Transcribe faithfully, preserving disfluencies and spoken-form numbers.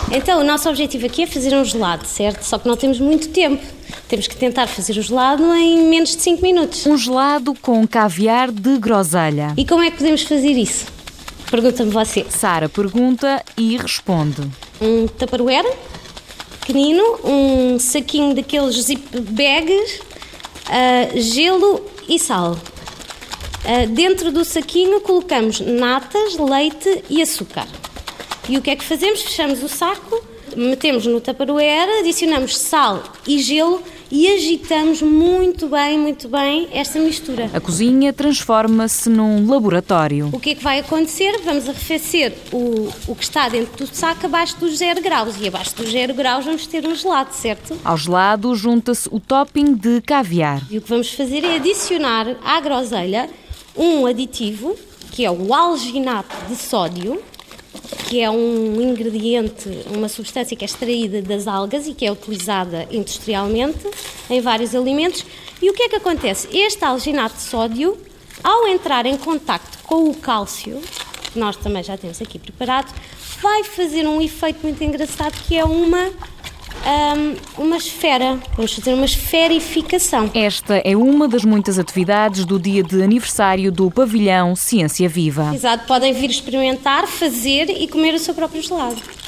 Então, o nosso objetivo aqui é fazer um gelado, certo? Só que não temos muito tempo. Temos que tentar fazer o gelado em menos de cinco minutos. Um gelado com caviar de groselha. E como é que podemos fazer isso? Pergunta-me você. Sara pergunta e responde. Um tupperware pequenino, um saquinho daqueles zip bags, uh, gelo e sal. Uh, dentro do saquinho colocamos natas, leite e açúcar. E o que é que fazemos? Fechamos o saco, metemos no tupperware, adicionamos sal e gelo e agitamos muito bem, muito bem esta mistura. A cozinha transforma-se num laboratório. O que é que vai acontecer? Vamos arrefecer o, o que está dentro do saco abaixo dos zero graus. E abaixo dos zero graus vamos ter um gelado, certo? Ao gelado junta-se o topping de caviar. E o que vamos fazer é adicionar à groselha um aditivo, que é o alginato de sódio, que é um ingrediente, uma substância que é extraída das algas e que é utilizada industrialmente em vários alimentos. E o que é que acontece? Este alginato de sódio, ao entrar em contacto com o cálcio, que nós também já temos aqui preparado, vai fazer um efeito muito engraçado, que é uma, um, uma esfera. Vamos fazer uma esferificação. Esta é uma das muitas atividades do dia de aniversário do pavilhão Ciência Viva. Exato, podem vir experimentar, fazer e comer o seu próprio gelado.